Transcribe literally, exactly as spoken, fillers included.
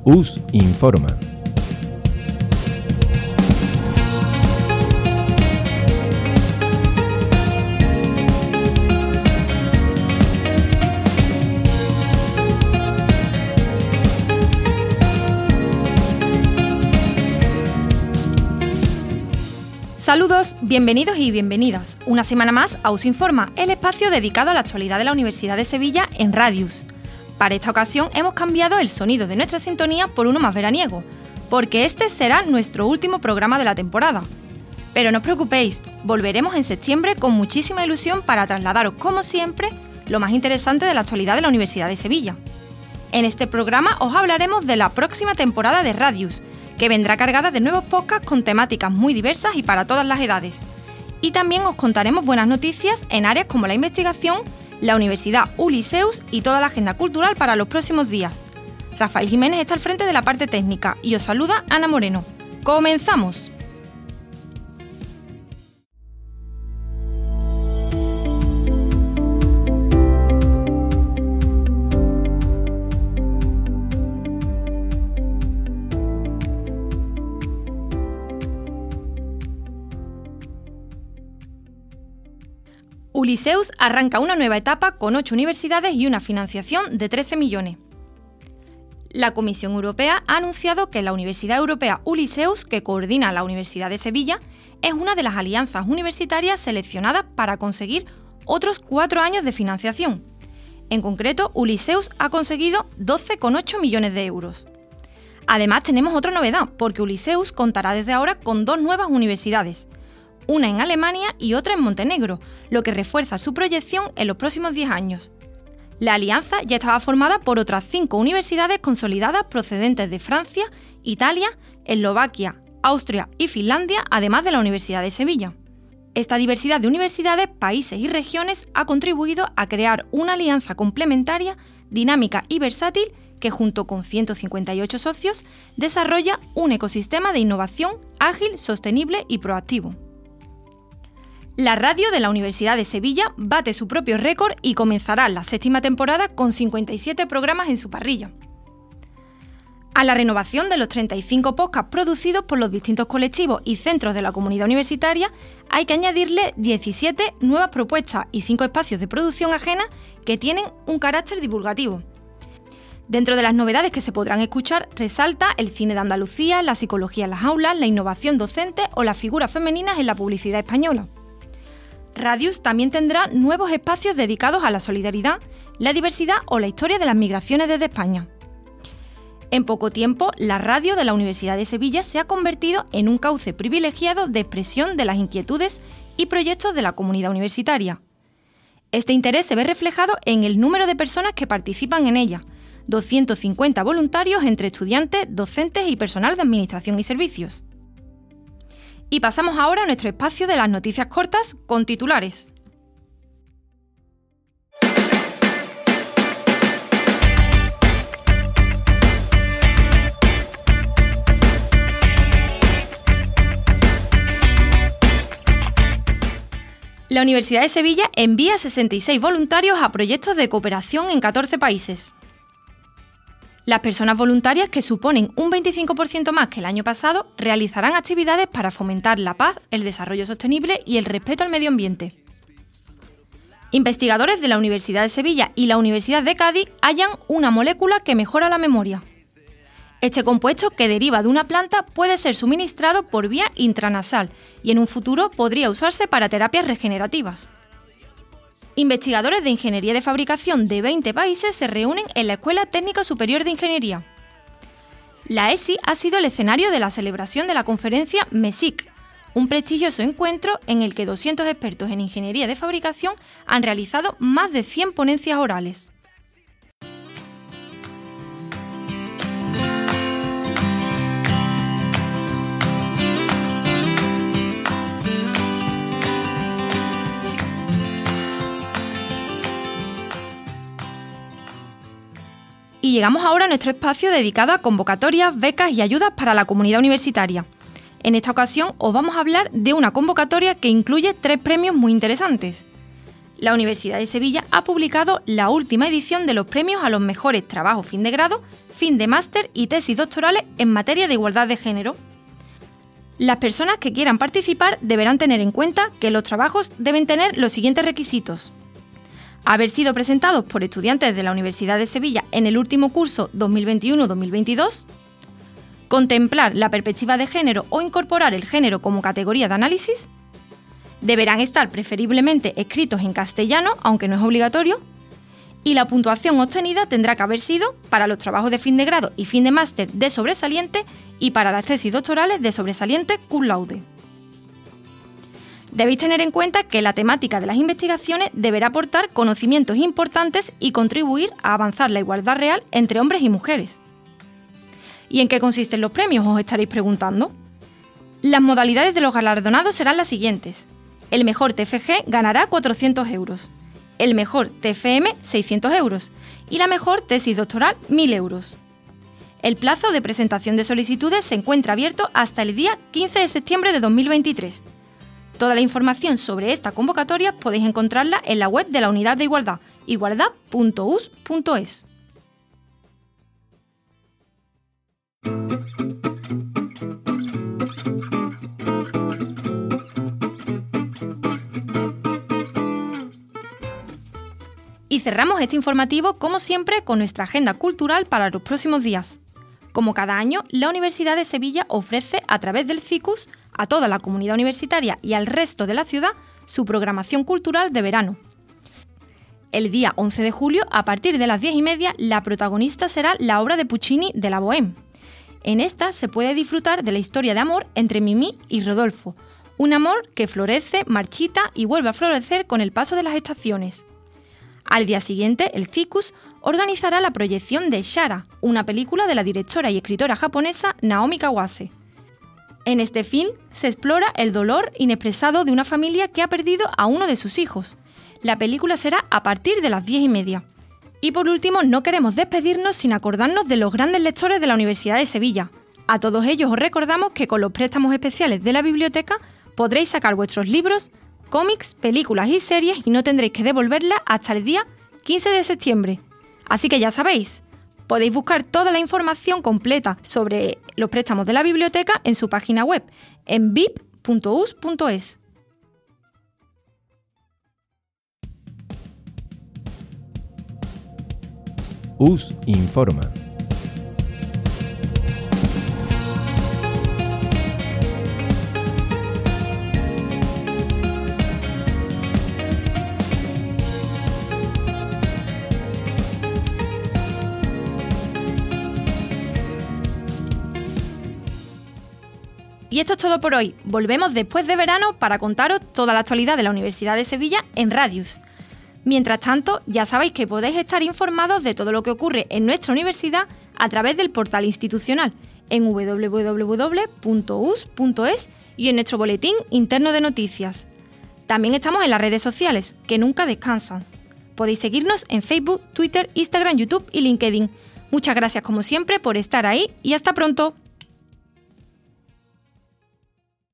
U S Informa. Saludos, bienvenidos y bienvenidas. Una semana más a U S Informa, el espacio dedicado a la actualidad de la Universidad de Sevilla en Radius. Para esta ocasión hemos cambiado el sonido de nuestra sintonía por uno más veraniego, porque este será nuestro último programa de la temporada. Pero no os preocupéis, volveremos en septiembre con muchísima ilusión para trasladaros, como siempre, lo más interesante de la actualidad de la Universidad de Sevilla. En este programa os hablaremos de la próxima temporada de Radius, que vendrá cargada de nuevos podcasts con temáticas muy diversas y para todas las edades. Y también os contaremos buenas noticias en áreas como la investigación, la Universidad Uliseus y toda la agenda cultural para los próximos días. Rafael Jiménez está al frente de la parte técnica y os saluda Ana Moreno. ¡Comenzamos! Uliseus arranca una nueva etapa con ocho universidades y una financiación de trece millones. La Comisión Europea ha anunciado que la Universidad Europea Uliseus, que coordina la Universidad de Sevilla, es una de las alianzas universitarias seleccionadas para conseguir otros cuatro años de financiación. En concreto, Uliseus ha conseguido doce coma ocho millones de euros. Además, tenemos otra novedad, porque Uliseus contará desde ahora con dos nuevas universidades, una en Alemania y otra en Montenegro, lo que refuerza su proyección en los próximos diez años. La alianza ya estaba formada por otras cinco universidades consolidadas procedentes de Francia, Italia, Eslovaquia, Austria y Finlandia, además de la Universidad de Sevilla. Esta diversidad de universidades, países y regiones ha contribuido a crear una alianza complementaria, dinámica y versátil que, junto con ciento cincuenta y ocho socios, desarrolla un ecosistema de innovación ágil, sostenible y proactivo. La radio de la Universidad de Sevilla bate su propio récord y comenzará la séptima temporada con cincuenta y siete programas en su parrilla. A la renovación de los treinta y cinco podcasts producidos por los distintos colectivos y centros de la comunidad universitaria hay que añadirle diecisiete nuevas propuestas y cinco espacios de producción ajena que tienen un carácter divulgativo. Dentro de las novedades que se podrán escuchar resalta el cine de Andalucía, la psicología en las aulas, la innovación docente o las figuras femeninas en la publicidad española. Radius también tendrá nuevos espacios dedicados a la solidaridad, la diversidad o la historia de las migraciones desde España. En poco tiempo, la radio de la Universidad de Sevilla se ha convertido en un cauce privilegiado de expresión de las inquietudes y proyectos de la comunidad universitaria. Este interés se ve reflejado en el número de personas que participan en ella, doscientos cincuenta voluntarios entre estudiantes, docentes y personal de administración y servicios. Y pasamos ahora a nuestro espacio de las noticias cortas con titulares. La Universidad de Sevilla envía sesenta y seis voluntarios a proyectos de cooperación en catorce países. Las personas voluntarias, que suponen un veinticinco por ciento más que el año pasado, realizarán actividades para fomentar la paz, el desarrollo sostenible y el respeto al medio ambiente. Investigadores de la Universidad de Sevilla y la Universidad de Cádiz hallan una molécula que mejora la memoria. Este compuesto, que deriva de una planta, puede ser suministrado por vía intranasal y en un futuro podría usarse para terapias regenerativas. Investigadores de Ingeniería de Fabricación de veinte países se reúnen en la Escuela Técnica Superior de Ingeniería. La E S I ha sido el escenario de la celebración de la conferencia MESIC, un prestigioso encuentro en el que doscientos expertos en Ingeniería de Fabricación han realizado más de cien ponencias orales. Y llegamos ahora a nuestro espacio dedicado a convocatorias, becas y ayudas para la comunidad universitaria. En esta ocasión os vamos a hablar de una convocatoria que incluye tres premios muy interesantes. la Universidad de Sevilla ha publicado la última edición de los premios a los mejores trabajos fin de grado, fin de máster y tesis doctorales en materia de igualdad de género. Las personas que quieran participar deberán tener en cuenta que los trabajos deben tener los siguientes requisitos: haber sido presentados por estudiantes de la Universidad de Sevilla en el último curso dos mil veintiuno dos mil veintidós, contemplar la perspectiva de género o incorporar el género como categoría de análisis, deberán estar preferiblemente escritos en castellano, aunque no es obligatorio, y la puntuación obtenida tendrá que haber sido para los trabajos de fin de grado y fin de máster de sobresaliente y para las tesis doctorales de sobresaliente cum laude. Debéis tener en cuenta que la temática de las investigaciones deberá aportar conocimientos importantes y contribuir a avanzar la igualdad real entre hombres y mujeres. ¿Y en qué consisten los premios?, os estaréis preguntando. Las modalidades de los galardonados serán las siguientes. El mejor T F G ganará cuatrocientos euros, el mejor T F M seiscientos euros y la mejor tesis doctoral mil euros. El plazo de presentación de solicitudes se encuentra abierto hasta el día quince de septiembre de dos mil veintitrés. Toda la información sobre esta convocatoria podéis encontrarla en la web de la Unidad de Igualdad, igualdad punto u s punto e s. Y cerramos este informativo, como siempre, con nuestra agenda cultural para los próximos días. Como cada año, la Universidad de Sevilla ofrece, a través del CICUS, a toda la comunidad universitaria y al resto de la ciudad, su programación cultural de verano. El día once de julio, a partir de las diez y media, la protagonista será la obra de Puccini de la Bohème. En esta se puede disfrutar de la historia de amor entre Mimí y Rodolfo, un amor que florece, marchita y vuelve a florecer con el paso de las estaciones. Al día siguiente, el CICUS organizará la proyección de Shara, una película de la directora y escritora japonesa Naomi Kawase. En este film se explora el dolor inexpresado de una familia que ha perdido a uno de sus hijos. La película será a partir de las diez y media. Y por último, no queremos despedirnos sin acordarnos de los grandes lectores de la Universidad de Sevilla. A todos ellos os recordamos que con los préstamos especiales de la biblioteca podréis sacar vuestros libros, cómics, películas y series y no tendréis que devolverlas hasta el día quince de septiembre. Así que ya sabéis, podéis buscar toda la información completa sobre los préstamos de la biblioteca en su página web, en b i p punto u s punto e s. U S Informa. Y esto es todo por hoy. Volvemos después de verano para contaros toda la actualidad de la Universidad de Sevilla en Radius. Mientras tanto, ya sabéis que podéis estar informados de todo lo que ocurre en nuestra universidad a través del portal institucional en w w w punto u s punto e s y en nuestro boletín interno de noticias. También estamos en las redes sociales, que nunca descansan. Podéis seguirnos en Facebook, Twitter, Instagram, YouTube y LinkedIn. Muchas gracias como siempre por estar ahí y hasta pronto.